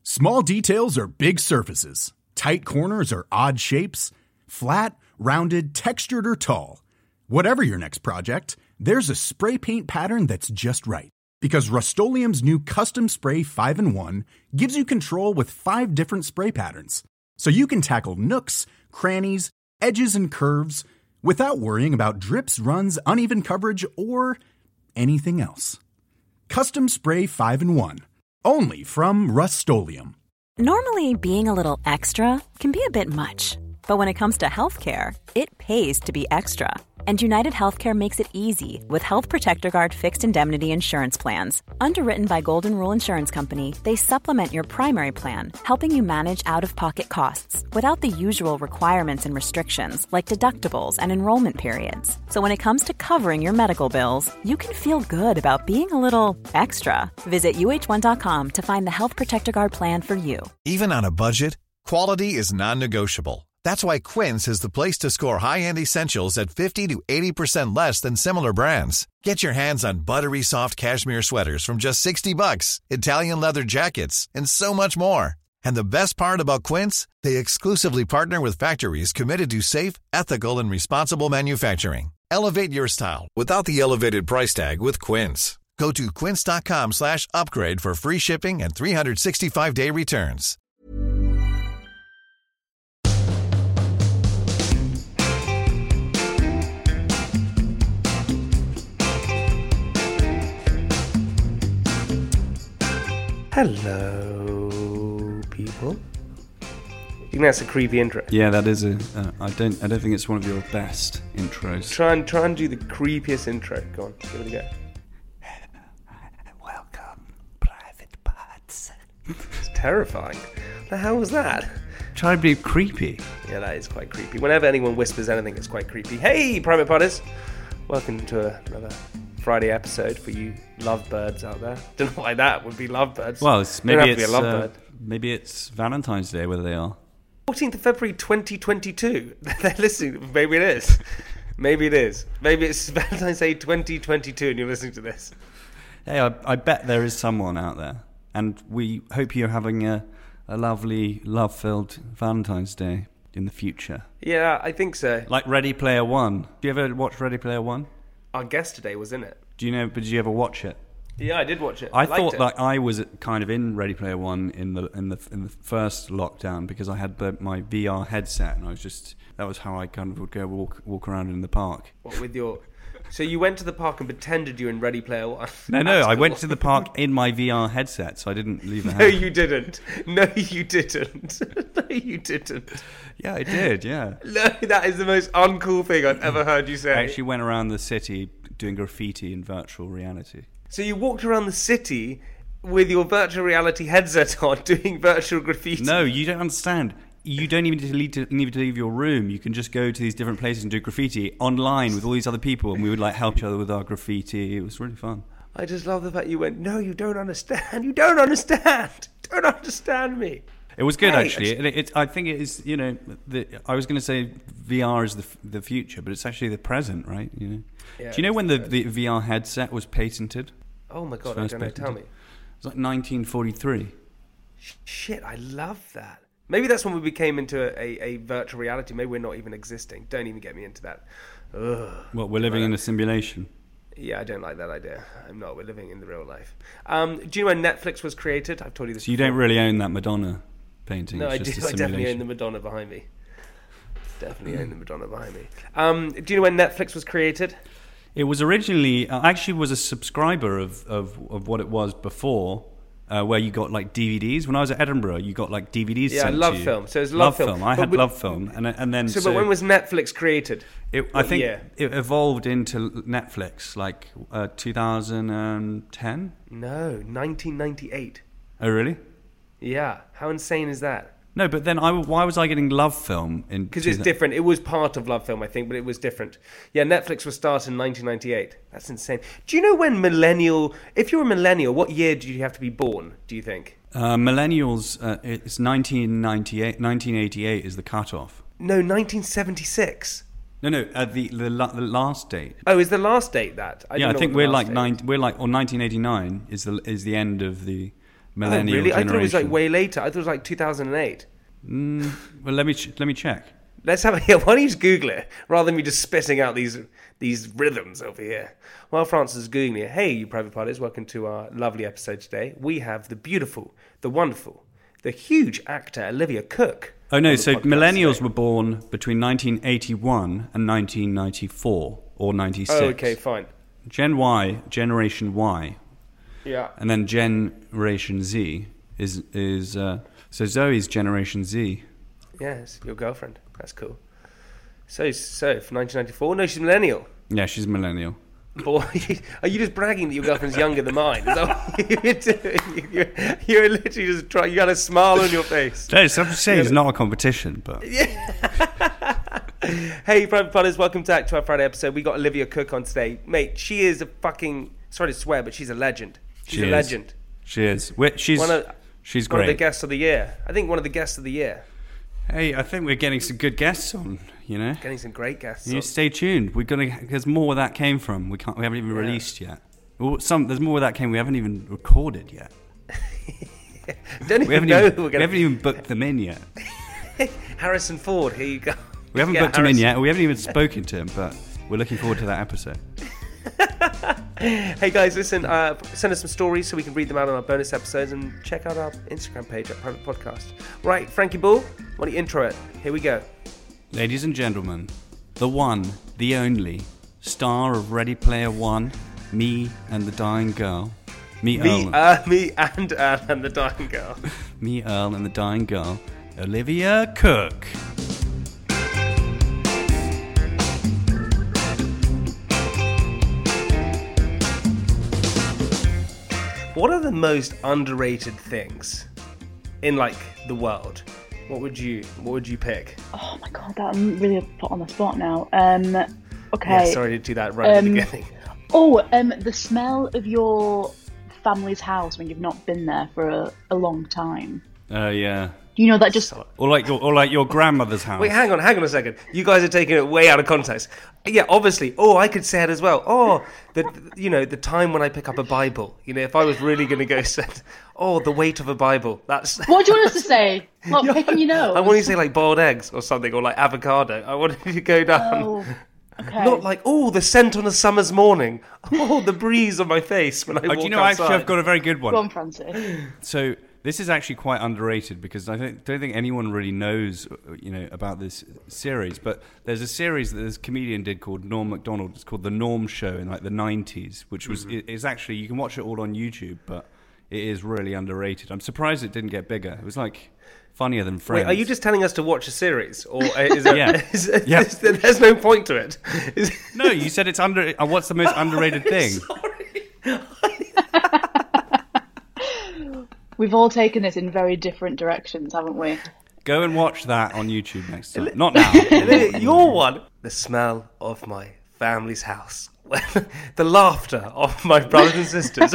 Small details are big surfaces. Tight corners are odd shapes. Flat, rounded, textured, or tall. Whatever your next project, there's a spray paint pattern that's just right. Because Rust-Oleum's new Custom Spray 5-in-1 gives you control with 5 different spray patterns. So you can tackle nooks, crannies, edges, and curves without worrying about drips, runs, uneven coverage, or anything else. Custom Spray 5-in-1. Only from Rust-Oleum. Normally, being a little extra can be a bit much. But when it comes to healthcare, it pays to be extra. And United Healthcare makes it easy with Health Protector Guard fixed indemnity insurance plans. Underwritten by Golden Rule Insurance Company, they supplement your primary plan, helping you manage out-of-pocket costs without the usual requirements and restrictions like deductibles and enrollment periods. So when it comes to covering your medical bills, you can feel good about being a little extra. Visit uh1.com to find the Health Protector Guard plan for you. Even on a budget, quality is non-negotiable. That's why Quince is the place to score high-end essentials at 50 to 80% less than similar brands. Get your hands on buttery soft cashmere sweaters from just $60, Italian leather jackets, and so much more. And the best part about Quince, they exclusively partner with factories committed to safe, ethical, and responsible manufacturing. Elevate your style without the elevated price tag with Quince. Go to quince.com/upgrade for free shipping and 365-day returns. Hello, people. You think that's a creepy intro? Yeah, that is a. I don't think it's one of your best intros. Try and do the creepiest intro. Go on, give it a go. Welcome, private parts. It's terrifying. The hell was that? Try to be creepy. Yeah, that is quite creepy. Whenever anyone whispers anything, it's quite creepy. Hey, private parties! Welcome to another Friday episode for you lovebirds out there. Don't know why that would be lovebirds. Well, maybe it's Valentine's Day where they are. 14th of February 2022. They're listening. Maybe it is. Maybe it is. Maybe it's Valentine's Day 2022 and you're listening to this. Hey, I bet there is someone out there. And we hope you're having a lovely, love-filled Valentine's Day in the future. Yeah, I think so. Like Ready Player One. Do you ever watch Ready Player One? Our guest today was in it. But did you ever watch it? Yeah, I did watch it. I thought that I was kind of in Ready Player One in the first lockdown because I had my VR headset and that was how I kind of would go walk around in the park. What with your? So you went to the park and pretended you were in Ready Player One? No, I went to the park in my VR headset, so I didn't leave the house. No, you didn't. No, you didn't. No, you didn't. Yeah, I did, yeah. No, that is the most uncool thing I've ever heard you say. I actually went around the city doing graffiti in virtual reality. So you walked around the city with your virtual reality headset on doing virtual graffiti? No, you don't understand. You don't even need to leave your room. You can just go to these different places and do graffiti online with all these other people, and we would help each other with our graffiti. It was really fun. I just love the fact you went, no, you don't understand. You don't understand. Don't understand me. It was good, actually. I think it is, I was going to say VR is the future, but it's actually the present, right? Yeah, do you know when the VR headset was patented? Oh, my God, I don't know. Tell me. It was like 1943. Shit, I love that. Maybe that's when we became into a virtual reality. Maybe we're not even existing. Don't even get me into that. Ugh. What, we're living in a simulation? Yeah, I don't like that idea. I'm not. We're living in the real life. Do you know when Netflix was created? I've told you this before. You don't really own that Madonna painting? No, I do. I definitely own the Madonna behind me. Definitely own the Madonna behind me. Do you know when Netflix was created? It was originally... I actually was a subscriber of what it was before... where you got like DVDs. When I was at Edinburgh, you got like DVDs. Yeah, sent Love to you. Film. So it's Love Film. I had Love Film, and then. So, but when was Netflix created? I think it evolved into Netflix, like 2010. No, 1998. Oh, really? Yeah. How insane is that? No, but then why was I getting Love Film in? Because it's different. It was part of Love Film, I think, but it was different. Yeah, Netflix was started in 1998. That's insane. Do you know when if you're a millennial, what year do you have to be born, do you think? Millennials, it's 1998. 1988 is the cutoff. No, 1976. No, the last date. Oh, is the last date that? I think we're like 1989 is the end of the millennial really? generation. I thought it was like way later. I thought it was like 2008. Well, let me check. Let's have a... Why don't you just Google it, rather than me just spitting out these rhythms over here? While Francis is Googling it, hey, you private parties, welcome to our lovely episode today. We have the beautiful, the wonderful, the huge actor Olivia Cooke. Oh, no, so millennials were born between 1981 and 1994, or 96. Oh, okay, fine. Gen Y, Generation Y. Yeah. And then Generation Z is so Zoe's Generation Z. Yes, your girlfriend. That's cool. So for 1994? No, she's millennial. Yeah, she's millennial. Boy, are you just bragging that your girlfriend's younger than mine? Is that what you're doing? You're literally just trying. You got a smile on your face. No, so I'm saying it's not a competition, but Hey, private partners, welcome back to our Friday episode. We got Olivia Cooke on today, mate. She is a fucking, sorry to swear, but she's a legend. She's a legend. She is. She's great. One of the guests of the year. I think one of the guests of the year. Hey, I think we're getting some good guests on. You know, getting some great guests. You stay tuned. There's more where that came from. We haven't even released yet. There's more where that came. We haven't even recorded yet. We haven't even booked them in yet. Harrison Ford, here you go. We haven't booked him in yet. We haven't even spoken to him, but we're looking forward to that episode. Hey guys, listen, send us some stories so we can read them out on our bonus episodes, and check out our Instagram page at Private Podcast. Right, Frankie Bull, why don't you intro it? Here we go. Ladies and gentlemen, the one, the only, star of Ready Player One, me and the dying girl. Me and Earl and the dying girl. Me, Earl and the dying girl, Olivia Cooke. What are the most underrated things in like the world? What would you pick? Oh my god, that I'm really put on the spot now. Okay. Yeah, sorry to do that right at the beginning. The smell of your family's house when you've not been there for a long time. Yeah. You know that just or like your grandmother's house. Wait, hang on a second. You guys are taking it way out of context. Yeah, obviously. Oh, I could say it as well. Oh, the time when I pick up a Bible. You know, if I was really going to go set. Oh, the weight of a Bible. That's. What do you want us to say? What, picking your nose? I want you to say like boiled eggs or something, or like avocado. I want you to go down. Oh, okay. Not like, the scent on a summer's morning. Oh, the breeze on my face when I walk outside. Actually, I've got a very good one. Go on, Francis. So this is actually quite underrated because I don't think anyone really knows, about this series. But there's a series that this comedian did called Norm Macdonald. It's called The Norm Show in like the 90s, which was is actually, you can watch it all on YouTube, but it is really underrated. I'm surprised it didn't get bigger. It was like funnier than Friends. Wait, are you just telling us to watch a series, or is it? Yeah. There's no point to it. No, you said it's under. What's the most underrated thing? Sorry. We've all taken this in very different directions, haven't we? Go and watch that on YouTube next time. Not now. Your one. The smell of my family's house. The laughter of my brothers and sisters.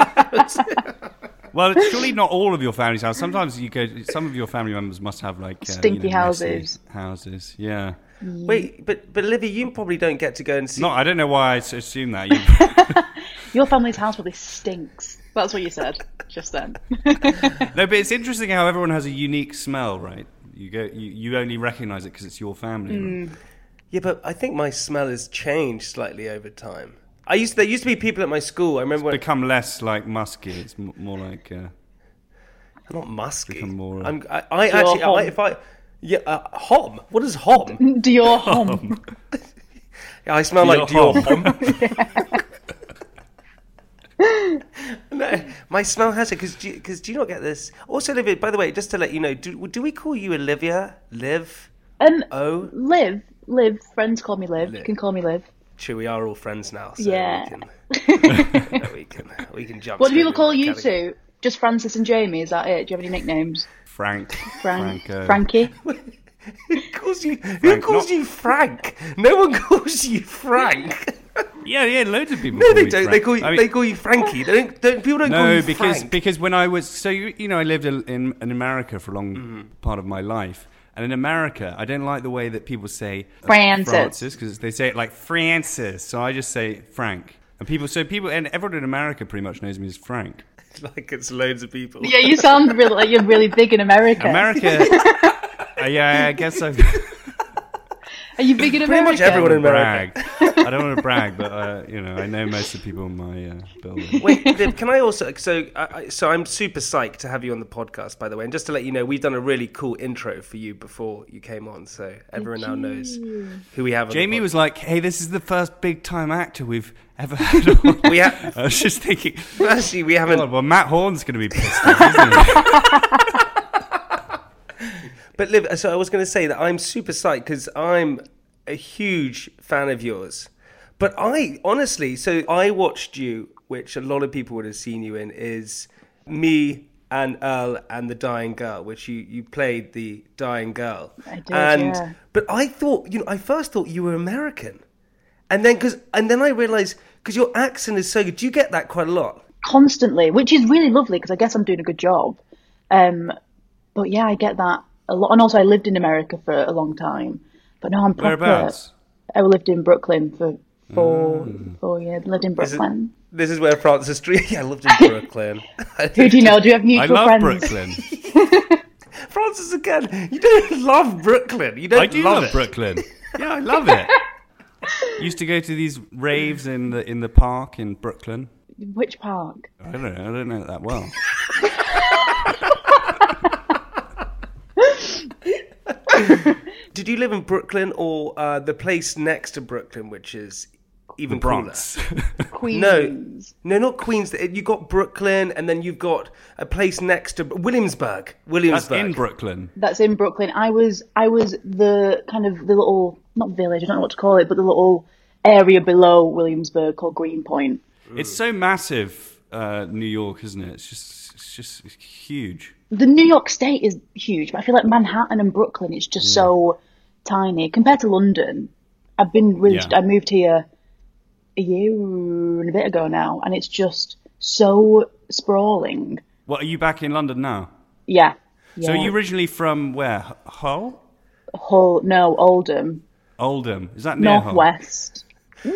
Well, it's surely not all of your family's house. Sometimes some of your family members must have like stinky houses. Houses, yeah. Wait, but Olivia, you probably don't get to go and see. No, I don't know why I assume that. Your family's house probably stinks. That's what you said just then. No, but it's interesting how everyone has a unique smell, right? You only recognise it because it's your family. Right? Yeah, but I think my smell has changed slightly over time. There used to be people at my school. I remember it's become less like musky. It's more like not musky. Become more. Hom. What is hom? Dior hom. Yeah, I smell like Dior hom. No, my smell has it because do you not get this? Also, Olivia, by the way, just to let you know, do we call you Olivia, Liv? Liv. Friends call me Liv. You can call me Liv. True, we are all friends now. So yeah. we can jump. What do people call you two? Just Francis and Jamie? Is that it? Do you have any nicknames? Frankie. Who calls you Frank? No one calls you Frank. Yeah, loads of people. No, they don't. They call you Frankie. People don't call you Frank. Because when I was I lived in America for a long part of my life, and in America, I don't like the way that people say Francis because they say it like Francis. So I just say Frank. And everyone in America pretty much knows me as Frank. Like it's loads of people. Yeah, you sound really like you're really big in America. Yeah, I guess so. Are you big in Pretty America? much everyone in America. I don't want to brag, but I know most of the people in my building. Wait, Liv, can I also? So I'm super psyched to have you on the podcast, by the way. And just to let you know, we've done a really cool intro for you before you came on, so everyone now knows who we have. Jamie was like, "Hey, this is the first big-time actor we've ever had on." I was just thinking. Actually, we haven't. God, well, Matt Horn's going to be pissed off, isn't he? But Liv, so I was going to say that I'm super psyched because I'm a huge fan of yours. But I watched you, which a lot of people would have seen you in, is Me and Earl and the Dying Girl, which you played the dying girl. I did, yeah. But I thought, I first thought you were American. And then I realised, because your accent is so good, do you get that quite a lot? Constantly, which is really lovely because I guess I'm doing a good job. But yeah, I get that a lot. And also I lived in America for a long time. But now I'm proper. Whereabouts? I lived in Brooklyn for 4 years. Lived in Brooklyn. This is where Francis Street. Yeah, I lived in Brooklyn. Who do you know? Do you have mutual friends? I love Brooklyn. Francis, again, you don't love Brooklyn. I do love Brooklyn. Yeah, I love it. Used to go to these raves in the park in Brooklyn. Which park? I don't know it that well. Did you live in Brooklyn or the place next to Brooklyn, which is even the Bronx? Queens. No, not Queens. You got Brooklyn, and then you've got a place next to Williamsburg. That's in Brooklyn. That's in Brooklyn. I was the kind of the little, not village, I don't know what to call it, but the little area below Williamsburg called Greenpoint. It's so massive, New York, isn't it? It's just huge. The New York State is huge, but I feel like Manhattan and Brooklyn is just so tiny compared to London. I moved here a year and a bit ago now, and it's just so sprawling. What, are you back in London now? Yeah. So are you originally from where? Hull? Hull, no, Oldham. Oldham, is that near Northwest?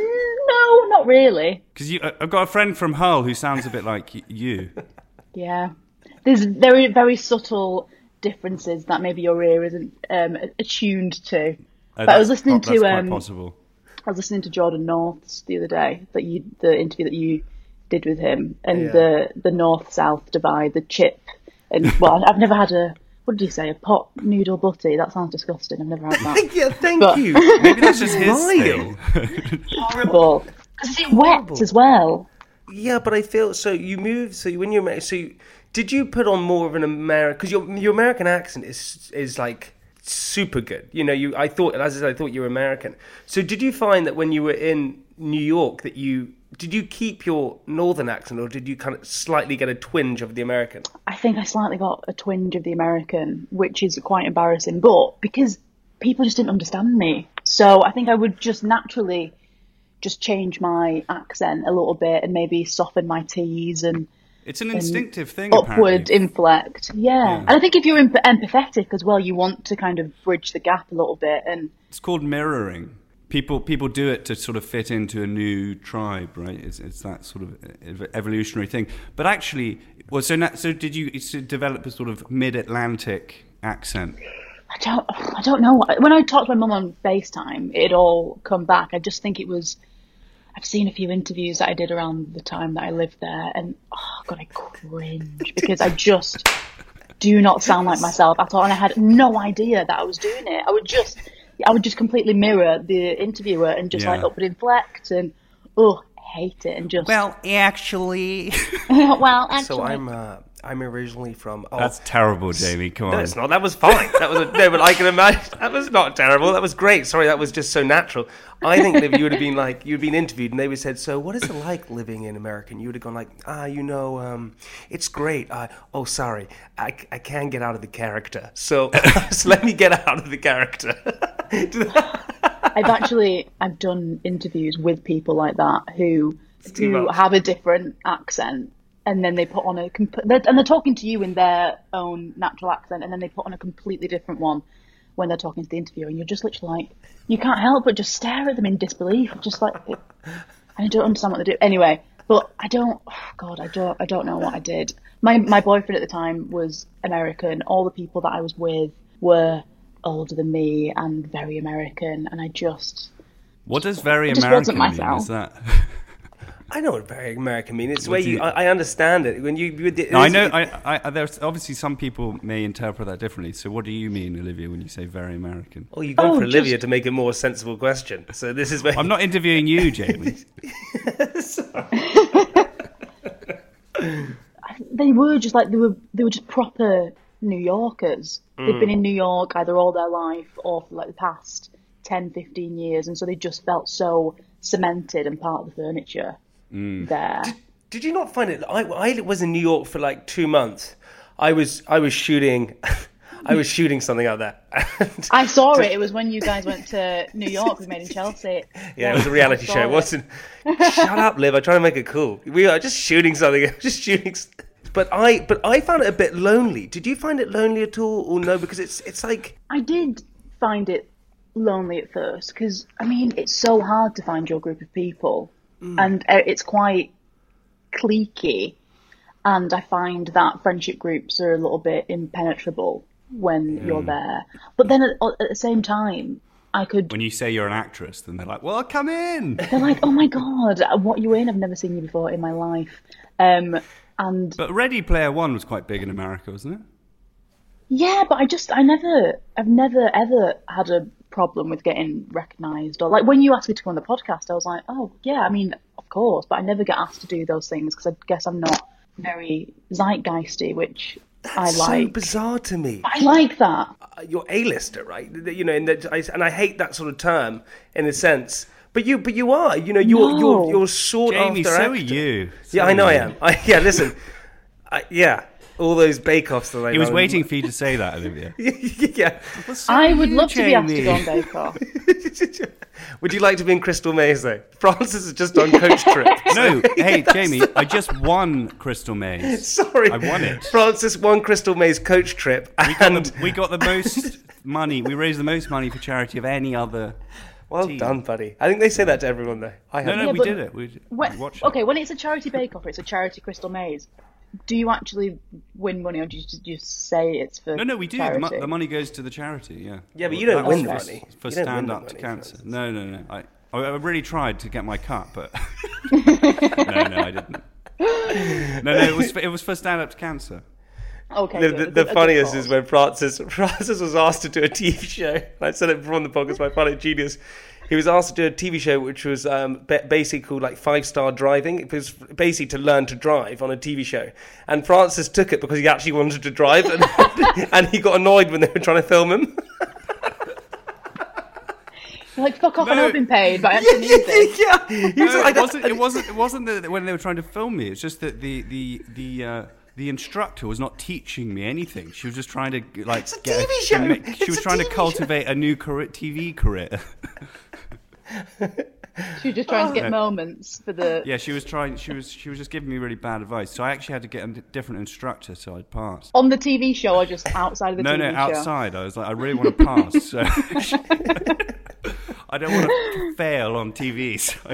No, not really. Because I've got a friend from Hull who sounds a bit like you. Yeah. There's very, very subtle differences that maybe your ear isn't attuned to. But I was listening to quite possible. I was listening to Jordan North's the other day, the interview that you did with him, and the North-South divide, the chip, and well, I've never had what did you say, a pot noodle butty? That sounds disgusting. I've never had that. Yeah, thank you. Maybe that's just his thing. Horrible. Because it's wet as well. Yeah, but I feel you moved. So when you're married, did you put on more of an American? Because your American accent is like super good. I thought you were American. So did you find that when you were in New York did you keep your northern accent, or did you kind of slightly get a twinge of the American? I think I slightly got a twinge of the American, which is quite embarrassing, but because people just didn't understand me. So I think I would just naturally just change my accent a little bit and maybe soften my T's and it's an instinctive thing, upward apparently. Inflect. Yeah. And I think if you're empathetic as well, you want to kind of bridge the gap a little bit. And it's called mirroring. People do it to sort of fit into a new tribe, right? It's that sort of evolutionary thing. But actually, so did you develop a sort of mid-Atlantic accent? I don't know. When I talked to my mum on FaceTime, it'd all come back. I just think it was. I've seen a few interviews that I did around the time that I lived there, and oh god, I cringe because I just do not sound like myself at all, and I had no idea that I was doing it. I would just completely mirror the interviewer and just like upward inflect and hate it and just. Well, actually. So I'm originally from. That's terrible, Jamie. Come on. No, it's not. That was fine. But I can imagine that was not terrible. That was great. Sorry, that was just so natural. I think if you would have been like you'd been interviewed and they would have said, "So, what is it like living in America?" And you would have gone like, it's great. Sorry, I can't get out of the character. So, so let me get out of the character. I've done interviews with people like that who have a different accent. And then they put on and they're talking to you in their own natural accent, and then they put on a completely different one when they're talking to the interviewer, and you're just literally like, you can't help but just stare at them in disbelief, just like, and I don't understand what they do. Anyway, but I don't know what I did. My boyfriend at the time was American. All the people that I was with were older than me and very American, and What does very just American wasn't mean? myself. Is that? I know what very American means. It's where I understand it. When No, I know. There's obviously some people may interpret that differently. So, what do you mean, Olivia, when you say very American? Oh, you've gone for Olivia to make a more sensible question. So this is where I'm not interviewing you, Jamie. They were just like they were just proper New Yorkers. They'd been in New York either all their life or for like the past 10, 15 years, and so they just felt so cemented and part of the furniture there. Did you not find it? I was in New York for like 2 months. I was shooting. I was shooting something out there. I saw it. It was when you guys went to New York with Made in Chelsea. Yeah, it was a reality show. It wasn't. Shut up, Liv. I try to make it cool. We are just shooting something. Just shooting. But I found it a bit lonely. Did you find it lonely at all, or no? Because it's like I did find it lonely at first because I mean it's so hard to find your group of people, and it's quite cliquey, and I find that friendship groups are a little bit impenetrable when you're there. But then at the same time, I could. When you say you're an actress, then they're like, "Well, come in." They're like, "Oh my god, what are you in? I've never seen you before in my life." But Ready Player One was quite big in America, wasn't it? Yeah, but I've never ever had a problem with getting recognised, or like when you asked me to go on the podcast, I was like, oh yeah, I mean, of course, but I never get asked to do those things because I guess I'm not very zeitgeisty, which I like. So bizarre to me. I like that. You're A-lister, right? You know, and I hate that sort of term in a sense. But you are. You know, you're sought Jamie, after. so actor. are you. Yeah, I know I am. Listen. All those bake-offs that I He was waiting for you to say that, Olivia. Yeah. I would love to be asked to go on Bake Off. Would you like to be in Crystal Maze, though? Francis has just done Coach Trip. No, hey, Jamie, I just won Crystal Maze. Sorry. I won it. Francis won Crystal Maze Coach Trip. We got the most money. We raised the most money for charity of any other Well team. done, buddy. I think they say that to everyone, though. No, we did it. We watched it. Okay, when it's a charity Bake Off or it's a charity Crystal Maze, do you actually win money or do you just say it's for No, we do. charity? The money goes to the charity, yeah. Yeah, but you don't win the That was money. For You don't win Stand the Up to money, Cancer. Francis. No. I really tried to get my cut, but... no, I didn't. No, it was for Stand Up to Cancer. Okay. The funniest is when Francis was asked to do a TV show. And I said it before on the podcast, my funny genius. He was asked to do a TV show which was basically called like 5-Star Driving. It was basically to learn to drive on a TV show. And Francis took it because he actually wanted to drive, and he got annoyed when they were trying to film him. Like, fuck off, I've been paid, but I actually need this. Yeah, he was No, like, it wasn't that when they were trying to film me. It's just that the instructor was not teaching me anything. She was just trying to like It's a TV show. She was trying to cultivate a new TV career. She was just trying to get moments for the... Yeah, she was trying. She was just giving me really bad advice. So I actually had to get a different instructor so I'd pass. On the TV show or just outside of the TV show? No, outside. I was like, I really want to pass. So I don't want to fail on TV. So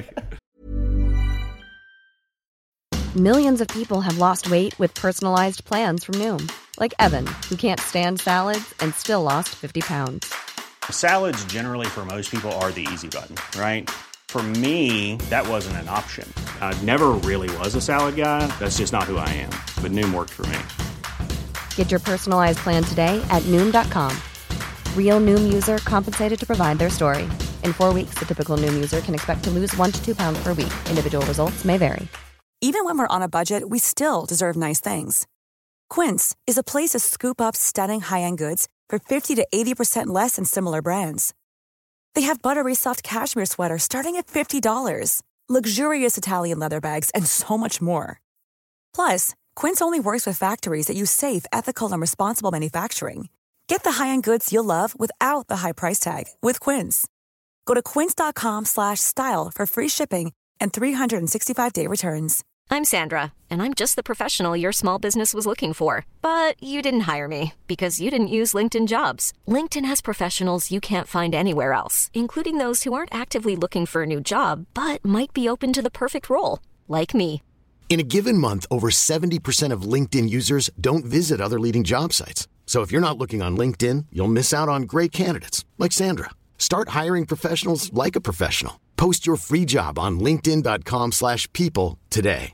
Millions of people have lost weight with personalized plans from Noom. Like Evan, who can't stand salads and still lost 50 pounds. Salads generally for most people are the easy button, right? For me, that wasn't an option. I never really was a salad guy. That's just not who I am. But Noom worked for me. Get your personalized plan today at Noom.com. Real Noom user compensated to provide their story. In 4 weeks, the typical Noom user can expect to lose 1 to 2 pounds per week. Individual results may vary. Even when we're on a budget, we still deserve nice things. Quince is a place to scoop up stunning high-end goods for 50 to 80% less than similar brands. They have buttery soft cashmere sweaters starting at $50, luxurious Italian leather bags, and so much more. Plus, Quince only works with factories that use safe, ethical, and responsible manufacturing. Get the high-end goods you'll love without the high price tag with Quince. Go to quince.com/style for free shipping and 365-day returns. I'm Sandra, and I'm just the professional your small business was looking for. But you didn't hire me because you didn't use LinkedIn Jobs. LinkedIn has professionals you can't find anywhere else, including those who aren't actively looking for a new job, but might be open to the perfect role, like me. In a given month, over 70% of LinkedIn users don't visit other leading job sites. So if you're not looking on LinkedIn, you'll miss out on great candidates like Sandra. Start hiring professionals like a professional. Post your free job on linkedin.com/people today.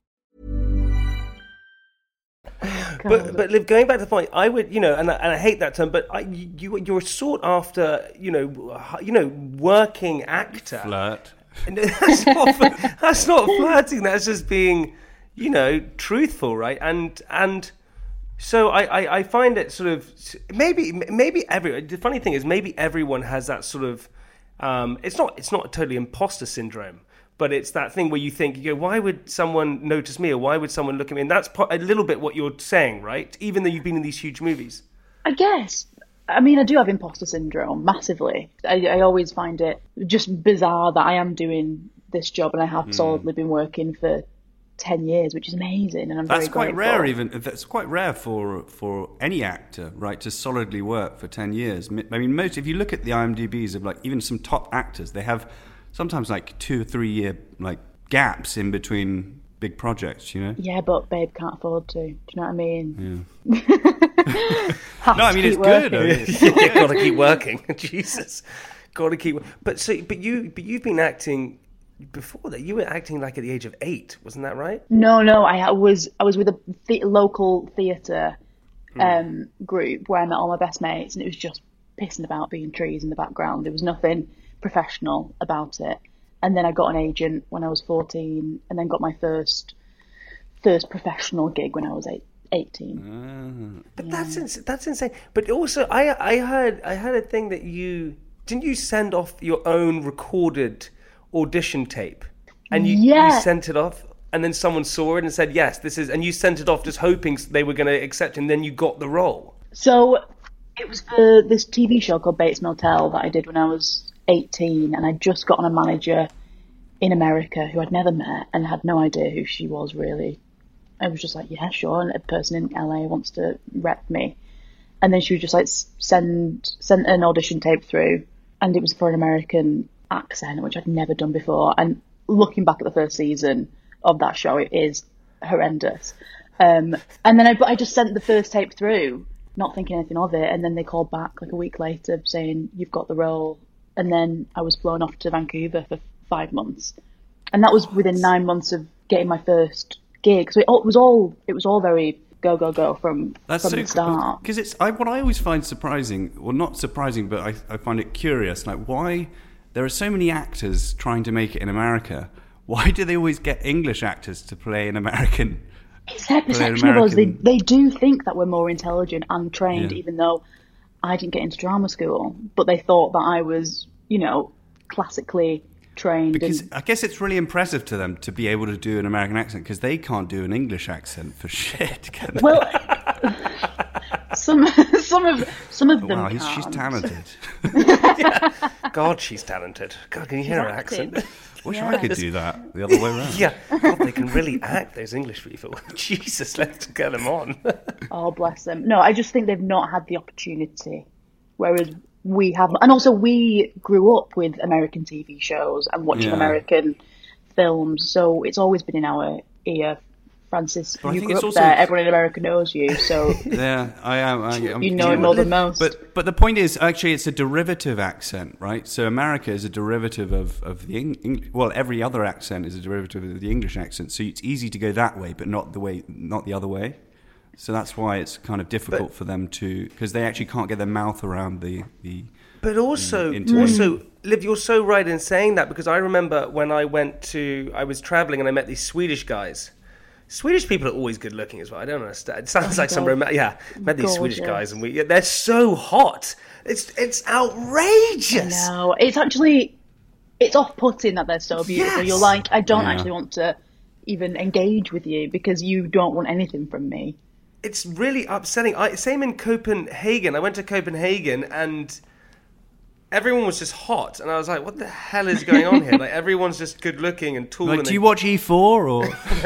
But Liv, going back to the point, I would, and I hate that term, but you're sought after, working actor. Flirt. That's not flirting. That's just being, truthful, right? And so I find it sort of maybe the funny thing is maybe everyone has that sort of it's not totally imposter syndrome. But it's that thing where you think, why would someone notice me, or why would someone look at me? And that's a little bit what you're saying, right? Even though you've been in these huge movies. I guess. I mean, I do have imposter syndrome, massively. I always find it just bizarre that I am doing this job and I have solidly been working for 10 years, which is amazing, and I'm very grateful. That's quite rare, even. That's quite rare for any actor, right, to solidly work for 10 years. I mean, if you look at the IMDb's of, even some top actors, they have sometimes 2 or 3 year gaps in between big projects, Yeah, but babe can't afford to. Do you know what I mean? Yeah. No, I mean it's good. You've got to keep working. Jesus, got to keep. But you've been acting before that. You were acting at the age of 8, wasn't that right? No, I was with a local theatre group where I met all my best mates, and it was just pissing about, being trees in the background. There was nothing professional about it. And then I got an agent when I was 14, and then got my first professional gig when I was 18. But that's insane. But also, I heard a thing that you send off your own recorded audition tape, and you sent it off, and then someone saw it and said, yes, this is, and you sent it off just hoping they were going to accept, and then you got the role. So it was for this TV show called Bates Motel that I did when I was 18, and I'd just gotten a manager in America who I'd never met and had no idea who she was really. I was just like, yeah, sure, and a person in LA wants to rep me. And then she was just sent an audition tape through, and it was for an American accent, which I'd never done before. And looking back at the first season of that show, it is horrendous. And then I just sent the first tape through, not thinking anything of it, and then they called back a week later saying, you've got the role. And then I was flown off to Vancouver for 5 months, and that was within 9 months of getting my first gig. So it was all very go from the start. Because it's what I always find surprising, well, not surprising, but I find it curious, why there are so many actors trying to make it in America. Why do they always get English actors to play an American? It's their perception of us. They do think that we're more intelligent and trained, even though I didn't get into drama school, but they thought that I was, classically trained. Because I guess it's really impressive to them to be able to do an American accent, because they can't do an English accent for shit, can they? Well, some of them wow, can't. She's talented. God, she's talented. God, can you hear her accent? Wish I could do that the other way around. Yeah, God, they can really act, those English people. Jesus, let's get them on. Oh, bless them. No, I just think they've not had the opportunity, whereas we have. And also, we grew up with American TV shows and watching American films, so it's always been in our ear. Francis, you grew up there. Everyone in America knows you, so yeah, I am. You know it more than most. But the point is, actually, it's a derivative accent, right? So America is a derivative of the English. Well, every other accent is a derivative of the English accent. So it's easy to go that way, but not the other way. So that's why it's kind of difficult for them because they actually can't get their mouth around the. But also, Liv, you're so right in saying that, because I remember when I was traveling and I met these Swedish guys. Swedish people are always good looking as well. I don't understand. It sounds like some met these Swedish guys, and they're so hot. It's outrageous. I know. It's off-putting that they're so beautiful. Yes. You're like, I don't actually want to even engage with you because you don't want anything from me. It's really upsetting. Same in Copenhagen. I went to Copenhagen, and everyone was just hot, and I was like, what the hell is going on here? Like, everyone's just good looking and tall. Like, and do you watch E4 or?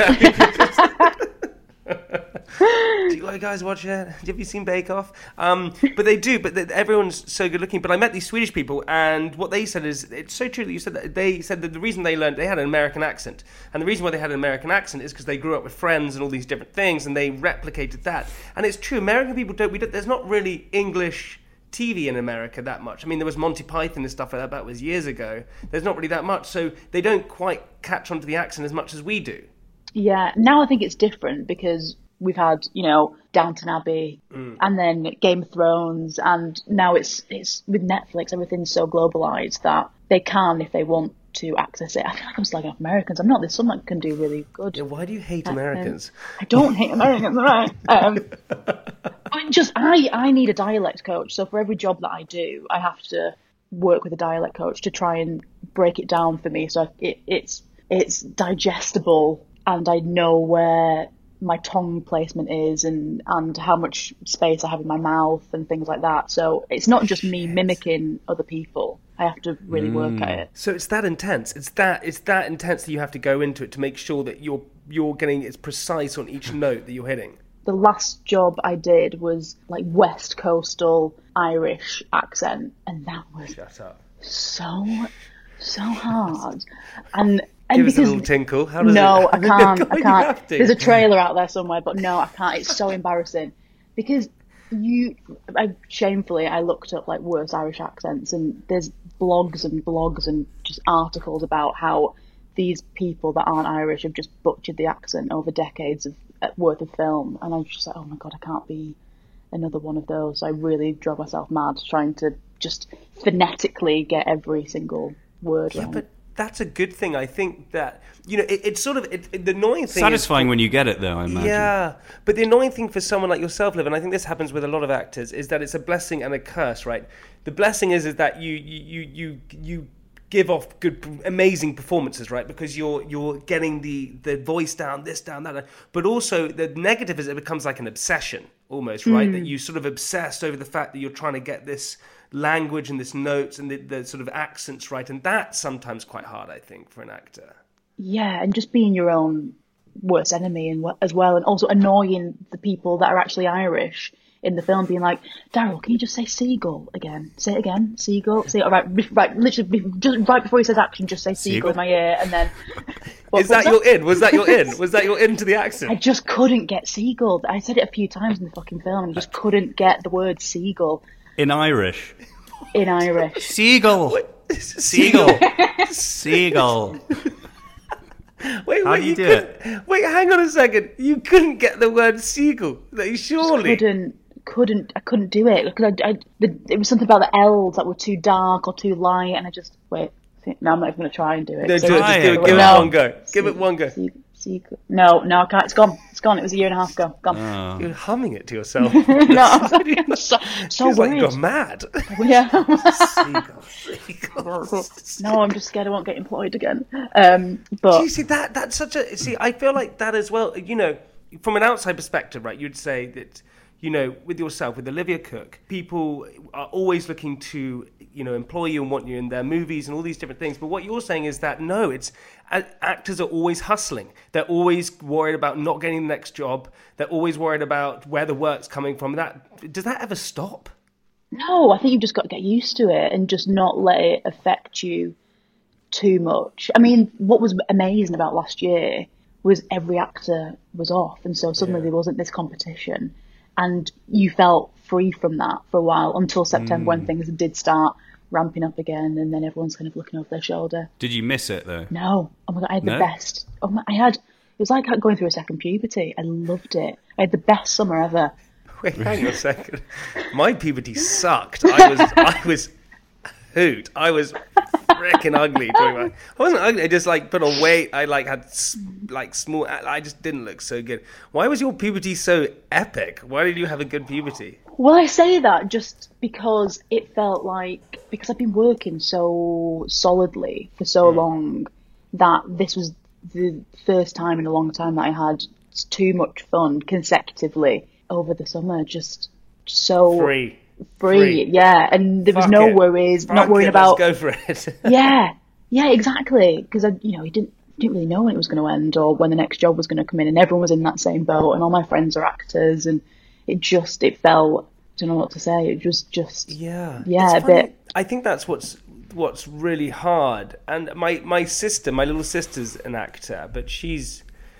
Do you guys watch it? Have you seen Bake Off? But they do. But everyone's so good looking. But I met these Swedish people, and what they said is, it's so true that you said that. They said that the reason they learned, they had an American accent, and the reason why they had an American accent is because they grew up with Friends and all these different things, and they replicated that. And it's true. American people don't. There's not really English TV in America that much. I mean, there was Monty Python and stuff like that. That was years ago. There's not really that much, so they don't quite catch on to the accent as much as we do. Yeah, now I think it's different because we've had, Downton Abbey and then Game of Thrones, and now it's with Netflix, everything's so globalised that they can, if they want to, access it. I feel like I'm slagging off Americans. I'm not. There's some that can do really good. Yeah, why do you hate Americans? I don't hate Americans, right? I need a dialect coach. So for every job that I do, I have to work with a dialect coach to try and break it down for me so it's digestible, and I know where my tongue placement is and how much space I have in my mouth and things like that. So it's not just me mimicking other people. I have to really work at it. So it's that intense. It's that intense that you have to go into it to make sure that you're getting as precise on each note that you're hitting. The last job I did was like West Coastal Irish accent, and that was so hard. And give us a little tinkle. How does no, it? I can't. You have to. There's a trailer out there somewhere, but no, I can't. It's so embarrassing because shamefully, I looked up like worst Irish accents, and there's blogs and just articles about how these people that aren't Irish have just butchered the accent over decades of worth of film, and I was just like, oh my god, I can't be another one of those. So I really drove myself mad trying to just phonetically get every single word wrong. But that's a good thing. I think that, it's sort of the annoying thing. Satisfying when you get it, though, I imagine. Yeah, but the annoying thing for someone like yourself, Liv, and I think this happens with a lot of actors, is that it's a blessing and a curse, right? The blessing is that you give off good, amazing performances, right? Because you're getting the voice down, this down, that. But also the negative is it becomes like an obsession, almost, right? That you sort of obsessed over the fact that you're trying to get this language and this notes and the sort of accents right, and that's sometimes quite hard, I think, for an actor. Yeah, and just being your own worst enemy as well, and also annoying the people that are actually Irish in the film, being like, Daryl, can you just say seagull again? Say it again, seagull. Say it, right, literally, just right before he says action, just say seagull in my ear, and then. Was that your in? Was that your in? Was that your in to the accent? I just couldn't get seagull. I said it a few times in the fucking film, and I just couldn't get the word seagull. In Irish. In Irish. Seagull. Seagull. Seagull. Wait, How do you do it? Wait, hang on a second. You couldn't get the word seagull. Surely. I couldn't do it because it was something about the L's that were too dark or too light, and I just no, I'm not even going to try and do it. No, so just give it one go. Give it one go. No, I can't. It's gone. It was a year and a half ago. Gone. Oh. You're humming it to yourself. No, I'm so Feels like you're mad. Yeah. Seagull. No, I'm just scared I won't get employed again. But do you see that's such a I feel like that as well. From an outside perspective, right? You'd say that. With yourself, with Olivia Cooke, people are always looking to, employ you and want you in their movies and all these different things. But what you're saying is that, no, actors are always hustling. They're always worried about not getting the next job. They're always worried about where the work's coming from. Does that ever stop? No, I think you've just got to get used to it and just not let it affect you too much. I mean, what was amazing about last year was every actor was off. And so suddenly there wasn't this competition. And you felt free from that for a while until September when things did start ramping up again, and then everyone's kind of looking over their shoulder. Did you miss it though? No. Oh my god, I had the best. It was like going through a second puberty. I loved it. I had the best summer ever. Wait, hang on a second. My puberty sucked. I was hoot. I was freaking ugly. I wasn't ugly. I just put on weight. I had small. I just didn't look so good. Why was your puberty so epic? Why did you have a good puberty? Well, I say that just because it felt like, because I've been working so solidly for so long, that this was the first time in a long time that I had too much fun consecutively over the summer. Just so free. free. Yeah, and there was no worries, not worrying about. Let's go for it. yeah, exactly. Because he didn't really know when it was going to end or when the next job was going to come in, and everyone was in that same boat, and all my friends are actors, and it felt. I don't know what to say. It was just a bit. I think that's what's really hard. And my little sister's an actor, but she's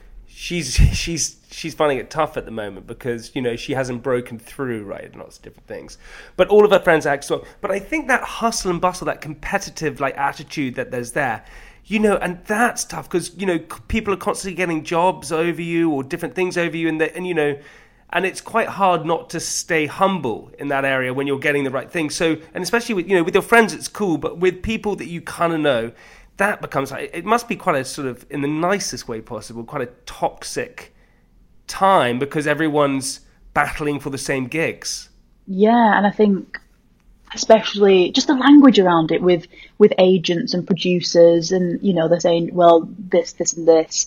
finding it tough at the moment because she hasn't broken through, right, and lots of different things. But all of her friends are actors. But I think that hustle and bustle, that competitive attitude that there's there, and that's tough because people are constantly getting jobs over you or different things over you, and it's quite hard not to stay humble in that area when you're getting the right thing. So, and especially with with your friends, it's cool, but with people that you kind of know, that becomes it must be quite a sort of, in the nicest way possible, quite a toxic time because everyone's battling for the same gigs. Yeah, and I think especially just the language around it with agents and producers, and they're saying, well, this and this,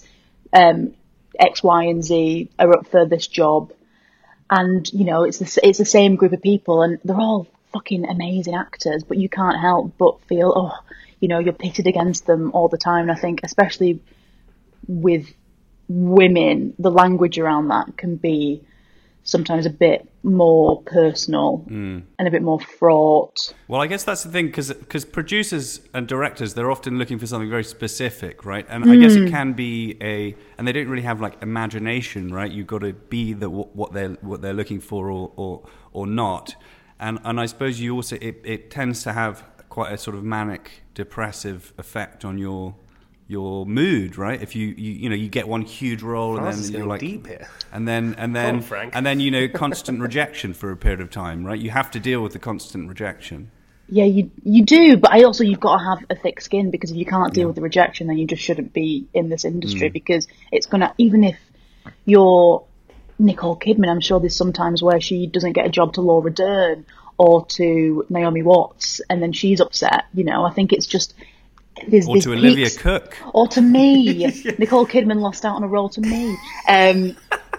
X, Y, and Z are up for this job. And, it's the same group of people, and they're all fucking amazing actors, but you can't help but feel, you're pitted against them all the time. And I think, especially with women, the language around that can be sometimes a bit more personal and a bit more fraught. Well, I guess that's the thing, because producers and directors, they're often looking for something very specific, right? And I guess it can be and they don't really have imagination, right? You've got to be what they're looking for or not. And I suppose you also it tends to have quite a sort of manic depressive effect on your mood, right? If you get one huge role and then you're deep here. and then constant rejection for a period of time, right? You have to deal with the constant rejection. Yeah, you do, but you've got to have a thick skin, because if you can't deal with the rejection, then you just shouldn't be in this industry, because it's gonna, even if you're Nicole Kidman, I'm sure there's sometimes where she doesn't get a job to Laura Dern or to Naomi Watts, and then she's upset. I think it's just. There's to Olivia Cook. Or to me. Nicole Kidman lost out on a role to me. There's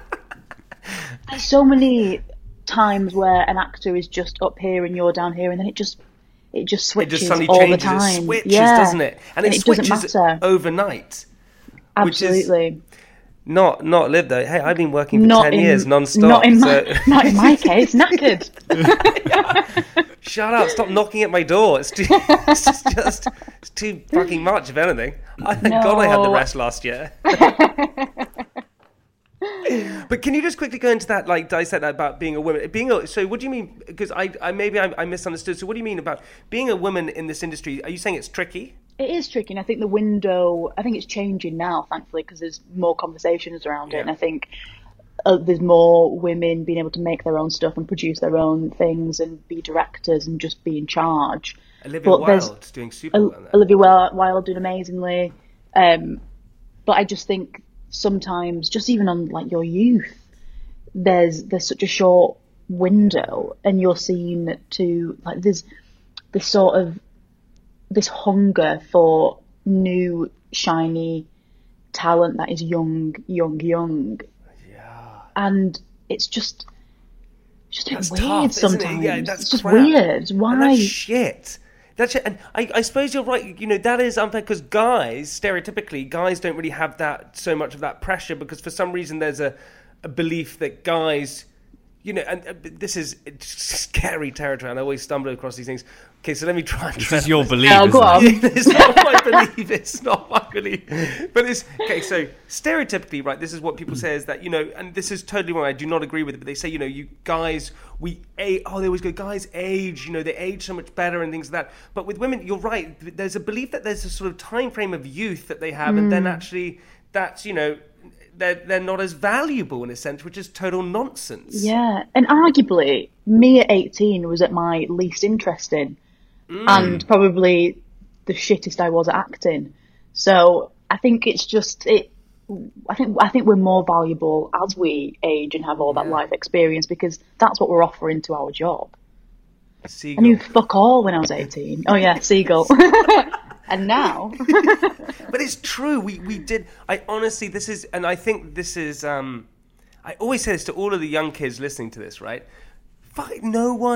so many times where an actor is just up here and you're down here, and then it just switches it just suddenly all changes. the time. It switches, doesn't it? And it switches doesn't matter. Overnight. Absolutely. Not Liv, though. Hey, I've been working for 10 years non-stop. Not in my case, knackered. Shut up, stop knocking at my door. It's too fucking much, if anything. Thank God I had the rest last year. But can you just quickly go into that, dissect that about being a woman? So what do you mean? Because I misunderstood. So what do you mean about being a woman in this industry? Are you saying it's tricky? It is tricky, and I think the window, it's changing now, thankfully, because there's more conversations around it, and I think there's more women being able to make their own stuff and produce their own things and be directors and just be in charge. Olivia Wilde's doing super well there. Olivia Wilde doing amazingly. But I just think sometimes, just even on your youth, there's such a short window, and you're seen to there's this sort of this hunger for new shiny talent that is young. And it's just a bit weird tough, sometimes. Yeah, that's it's just crap. weird. Why? And that's shit. That's shit. And I suppose you're right. That is unfair, because stereotypically, guys don't really have so much of that pressure, because for some reason there's a belief that guys, and this is scary territory, and I always stumble across these things. Okay, so let me try and... This is your belief, go on. It's not my belief. It's not my belief. But it's... Okay, so stereotypically, right, this is what people say is that, and this is totally wrong. I do not agree with it, but they say, you guys, they always go, guys age, they age so much better and things like that. But with women, you're right. There's a belief that there's a sort of time frame of youth that they have, and then actually that's, they're not as valuable in a sense, which is total nonsense. Yeah, and arguably, me at 18 was at my least interesting. And probably the shittest I was at acting. So I think it's just I think we're more valuable as we age and have all that life experience, because that's what we're offering to our job. Seagull. I knew fuck all when I was 18. Oh yeah, Seagull. And now, but it's true. We did. I honestly, this is, and I think this is. I always say this to all of the young kids listening to this, right? Fuck, no one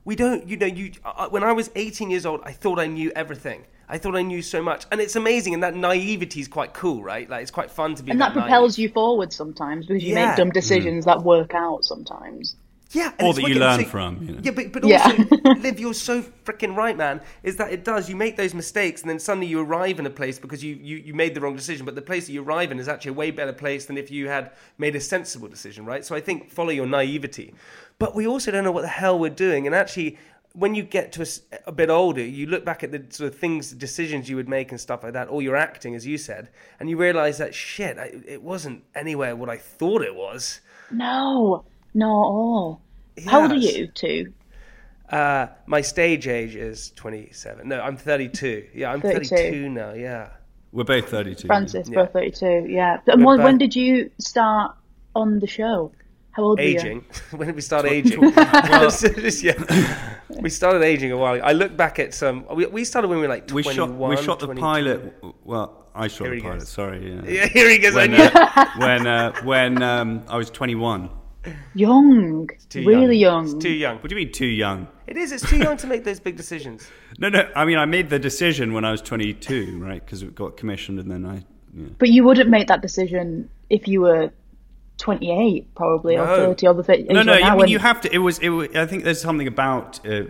We don't, when I was 18 years old, I thought I knew everything. I thought I knew so much. And it's amazing, and that naivety is quite cool, right? Like, it's quite fun to be and that propels you forward sometimes, because you make dumb decisions that work out sometimes. Yeah. Or that you learn from. Yeah, but also, Liv, you're so freaking right, man, is that it does. You make those mistakes, and then suddenly you arrive in a place because you made the wrong decision, but the place that you arrive in is actually a way better place than if you had made a sensible decision, right? So I think follow your naivety. But we also don't know what the hell we're doing, and actually, when you get to a bit older, you look back at the sort of things, decisions you would make and stuff like that, or you're acting, as you said, and you realise that, shit, it wasn't anywhere what I thought it was. No, not at all. Yes. How old are you, too? My stage age is 27. No, I'm 32. Yeah, I'm 32 now, yeah. We're both 32. Francis, both 32, yeah. And when did you start on the show? How old were you? Aging. When did we start aging? We started aging a while ago. I look back at some... We started when we were like 21, We shot the 22. pilot... Well, I shot the pilot, sorry. Yeah, here he goes. When I was 21. Young. Really young. It's too young. What do you mean too young? It is. It's too young to make those big decisions. No. I mean, I made the decision when I was 22, right? Because it got commissioned and then I... Yeah. But you wouldn't make that decision if you were 28, probably, or 30, or the 30. No. I mean, you have to. It was. I think there's something about a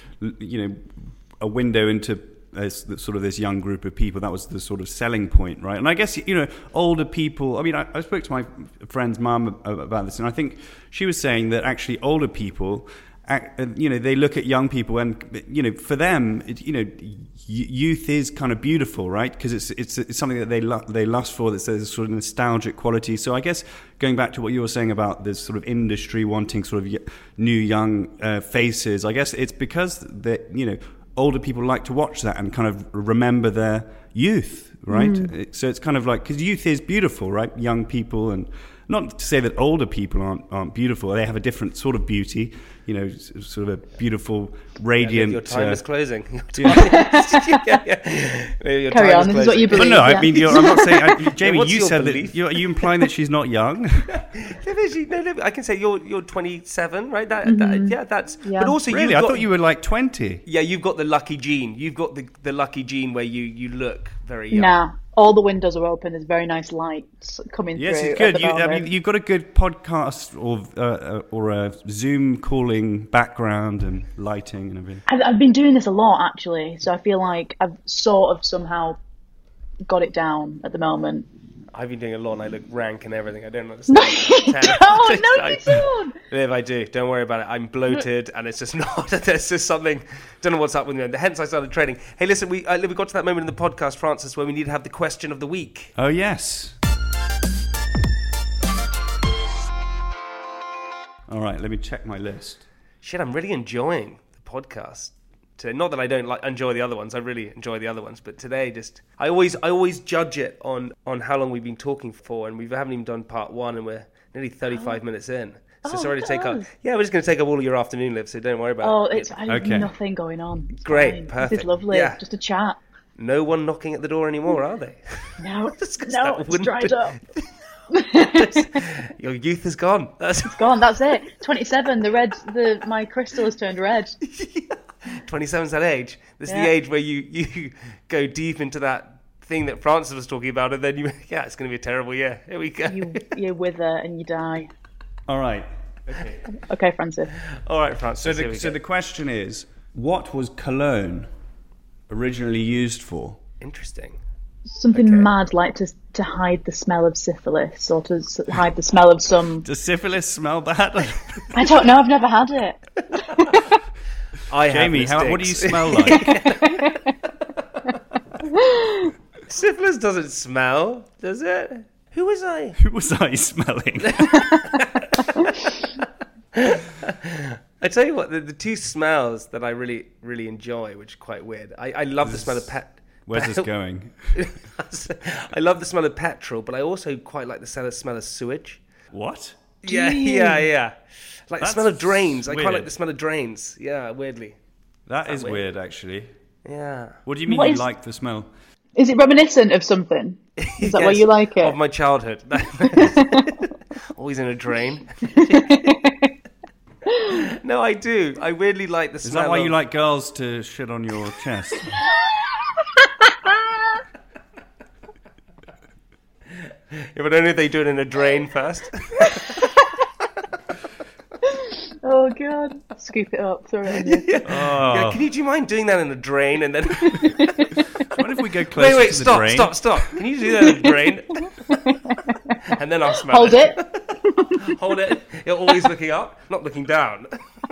window into sort of this young group of people. That was the sort of selling point, right? And I guess older people. I mean, I spoke to my friend's mum about this, and I think she was saying that actually older people, they look at young people, and for them, youth is kind of beautiful, right? Because it's something that they lust for. There's a sort of nostalgic quality. So I guess going back to what you were saying about this sort of industry wanting sort of new young faces, I guess it's because that older people like to watch that and kind of remember their youth, right? So it's kind of like, because youth is beautiful, right? Young people, and not to say that older people aren't beautiful. They have a different sort of beauty, sort of a beautiful, radiant... Your time is closing. Carry on, this is what you believe. No, I mean, I'm not saying... Jamie, you said belief? That... Are you implying that she's not young? No, I can say you're 27, right? That's... Yeah. But also really? I thought you were like 20. Yeah, you've got the lucky gene. You've got the lucky gene where you look very young. Nah. All the windows are open. There's very nice lights coming through. Yes, it's good. You've got a good podcast or a Zoom calling background and lighting and everything. I've been doing this a lot, actually, so I feel like I've sort of somehow got it down at the moment. I've been doing a lot, and I look rank and everything. I don't understand. No, you don't. Liv, I do. Don't worry about it. I'm bloated, and it's just not. There's just something. Don't know what's up with me. Hence, I started training. Hey, listen, we got to that moment in the podcast, Francis, where we need to have the question of the week. Oh yes. All right, let me check my list. Shit, I'm really enjoying the podcast today. Not that I don't enjoy the other ones. I really enjoy the other ones, but today, I always judge it on how long we've been talking for, and we haven't even done part one, and we're nearly 35 minutes in. So it's already take up. Yeah, we're just going to take up all of your afternoon, Liv. So don't worry about it. I have nothing going on. It's great, fine. perfect. This is lovely. Yeah. Just a chat. No one knocking at the door anymore, are they? No, it's dried up. Your youth is gone. It's gone. That's it. 27. My crystal has turned red. 27's that age. This is the age where you go deep into that thing that Francis was talking about, and then it's going to be a terrible year. Here we go. You wither and you die. All right. Okay, Francis. All right, Francis. So the question is, what was cologne originally used for? Interesting. Something mad, like to hide the smell of syphilis, or to hide the smell of some... Does syphilis smell bad? I don't know, I've never had it. Jamie, what do you smell like? Syphilis doesn't smell, does it? Who was I? Who was I smelling? I tell you what, the two smells that I really, really enjoy, which are quite weird. I love the smell of Where's this going? I love the smell of petrol, but I also quite like the smell of sewage. What? Yeah. Like the smell of drains. Weird. I quite like the smell of drains. Yeah, weirdly. That is weird, actually. Yeah. What do you mean you like the smell? Is it reminiscent of something? Is that why you like it? Of my childhood. Always in a drain. No, I do. I weirdly like the smell. Is that why of... you like girls to shit on your chest? Yeah, but only if they do it in a drain first. Oh god! Scoop it up, throw it in. Yeah. Yeah, do you mind doing that in a drain and then? What if we go closer wait, to the drain? Stop! Can you do that in a drain? And then I'll smell Hold it. Hold it. You're always looking up, not looking down.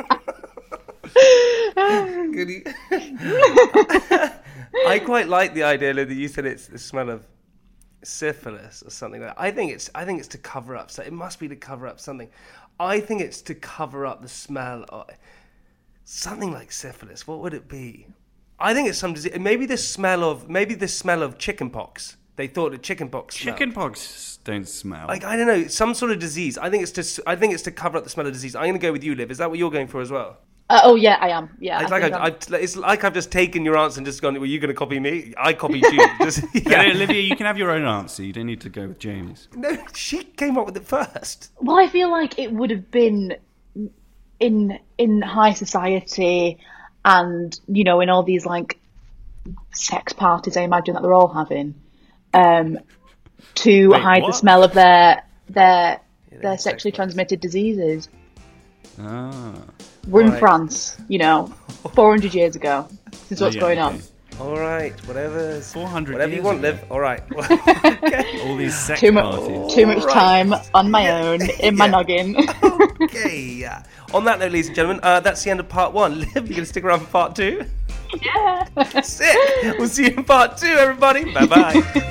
I quite like the idea that you said it's the smell of syphilis or something like that. I think it's to cover up. So it must be to cover up something. I think it's to cover up the smell of something like syphilis. What would it be? I think it's some disease. Maybe the smell of chickenpox. They thought that chickenpox smelled. Chickenpox don't smell. Like, I don't know, some sort of disease. I think it's to cover up the smell of disease. I'm going to go with you, Liv. Is that what you're going for as well? Oh yeah, I am. Yeah, it's like I've just taken your answer and just gone, were you going to copy me? I copied you. Olivia, you can have your own answer. You don't need to go with James. No, she came up with it first. Well, I feel like it would have been in high society, and in all these like sex parties. I imagine that they're all having to hide the smell of their sexually transmitted diseases. Ah. We're in France, 400 years ago. This is what's going on. All right, whatever you want, Liv. All right. Okay. All these sex parties. Too much time on my own in my noggin. Okay. On that note, ladies and gentlemen, that's the end of part 1. Liv, you going to stick around for part 2? Yeah. Sick. We'll see you in part 2, everybody. Bye-bye.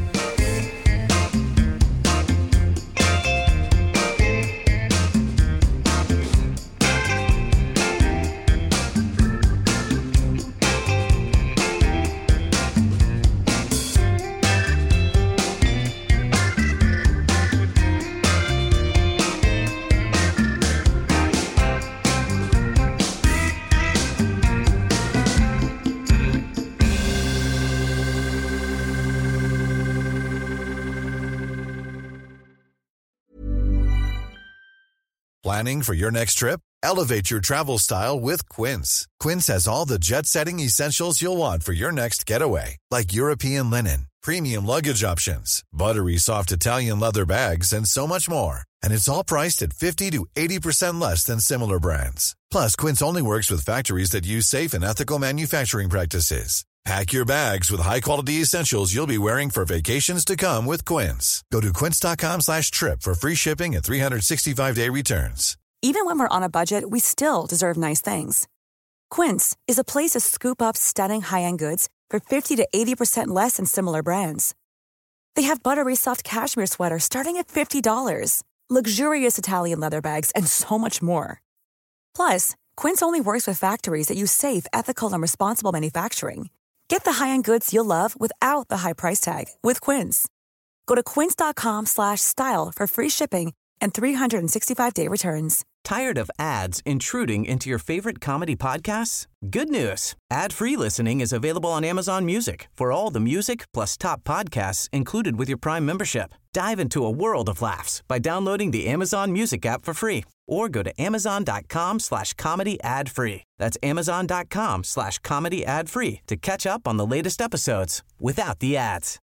Planning for your next trip? Elevate your travel style with Quince. Quince has all the jet-setting essentials you'll want for your next getaway, like European linen, premium luggage options, buttery soft Italian leather bags, and so much more. And it's all priced at 50 to 80% less than similar brands. Plus, Quince only works with factories that use safe and ethical manufacturing practices. Pack your bags with high-quality essentials you'll be wearing for vacations to come with Quince. Go to quince.com/trip for free shipping and 365-day returns. Even when we're on a budget, we still deserve nice things. Quince is a place to scoop up stunning high-end goods for 50 to 80% less than similar brands. They have buttery soft cashmere sweaters starting at $50, luxurious Italian leather bags, and so much more. Plus, Quince only works with factories that use safe, ethical, and responsible manufacturing. Get the high-end goods you'll love without the high price tag with Quince. Go to quince.com/style for free shipping and 365-day returns. Tired of ads intruding into your favorite comedy podcasts? Good news. Ad-free listening is available on Amazon Music for all the music plus top podcasts included with your Prime membership. Dive into a world of laughs by downloading the Amazon Music app for free or go to amazon.com/comedy ad-free. That's amazon.com/comedy ad-free to catch up on the latest episodes without the ads.